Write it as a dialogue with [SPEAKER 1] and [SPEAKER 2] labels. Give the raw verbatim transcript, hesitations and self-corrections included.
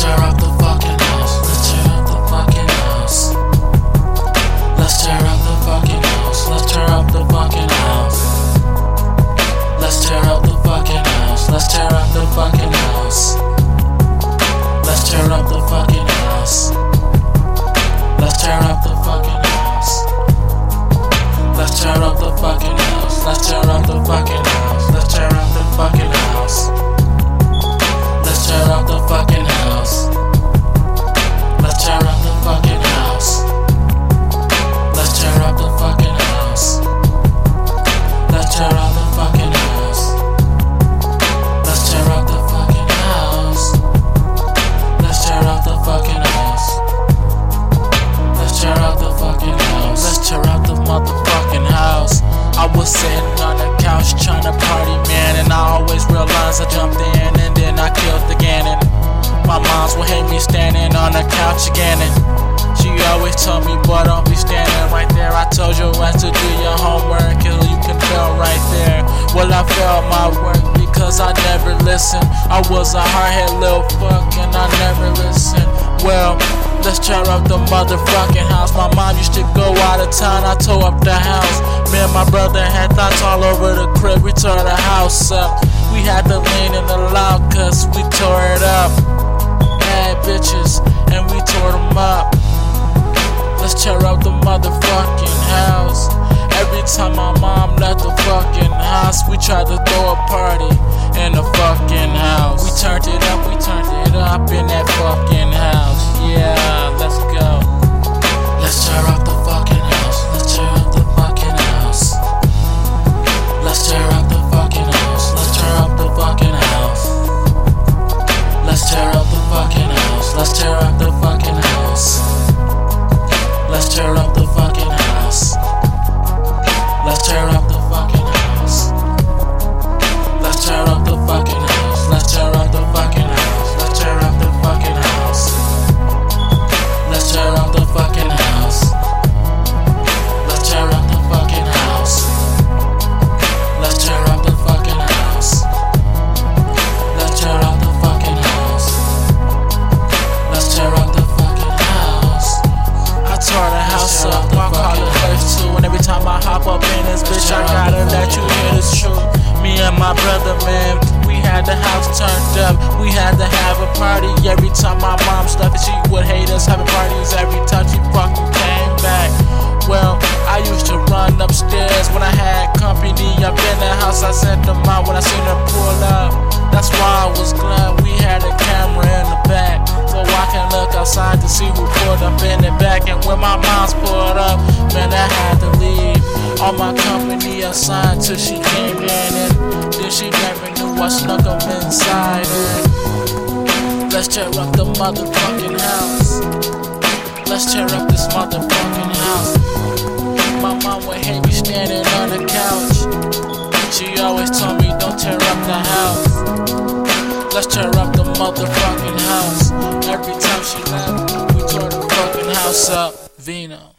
[SPEAKER 1] tear up the fucking house. Let's tear up the fucking house. Let's tear up the fucking house. Let's tear up the fucking house. Let's tear up the fucking house. Let's tear up the fucking house. Let's tear up the fucking house. Let's tear up the fucking house. Let's tear up the fucking house. Let's tear up the fucking house. Let's tear up the fucking house. Let's tear up the fucking house. Let's tear up the fucking house. Let's tear up the fucking house. Let's tear up the fucking house. Let's tear up the fucking house. Let's tear up the fucking house. Let's tear up the fucking house. Let's tear up the motherfucking house. I was sitting on the couch trying to party, man, and I always realized I jumped in and then I killed the Ganon. My moms would hate me standing on the couch again, and she always told me, boy, don't be standing right there. I told you as to do your homework, cause you can fail right there. Well, I failed my work because I never listened. I was a hard-headed little fuck and I never listened. Well, let's tear up the motherfucking house. My mom used to go out of town, I tore up the house. Me and my brother had thoughts all over the crib, we tore the house up. We had to lean in the loud cause we tore it up. Bad bitches, and we tore them up. Let's tear up the motherfucking house. Every time my mom left the fucking house, we tried to throw a party in the fucking house. We turned it up, we turned it up in that fucking house. Yeah, let's go. Let's tear up the fucking house. Let's tear up the fucking house. Let's tear up the fucking house. Let's tear up the fucking house. Let's tear up the fucking house. Let's tear up the fucking house. Let's tear up the fucking house. Let's tear up the fucking house. Let's tear up the fucking house. Let's tear up the fucking house. Let's tear up the fucking house. Let's tear up the fucking house. Let's tear up the fucking house. Let's tear up the fucking house. Let's tear up the fucking house. Let's tear up the fucking house. I tore the house up, I call it first two. And every time I hop up in this bitch, I gotta let you hear the truth. Me and my brother, man, we had the house turned up. We had to have a party every time my mom left. She would hate us having parties every time she fucking came back. Well, I used to run upstairs when I had company up in the house. I sent them out when I seen her pull up. That's why I was glad we had a camera in the back, so I can look outside to see who pulled up in the back. And when my mom's pulled up, man, I had to leave all my company outside till she came in, and then she never knew I snuck up inside. And let's tear up the motherfucking house. Let's tear up this motherfucking house. My mom would hate me standing on the couch. She always told me don't tear up the house. Let's tear up the motherfucking house. Every time she left, we tore the fucking house up. Vino.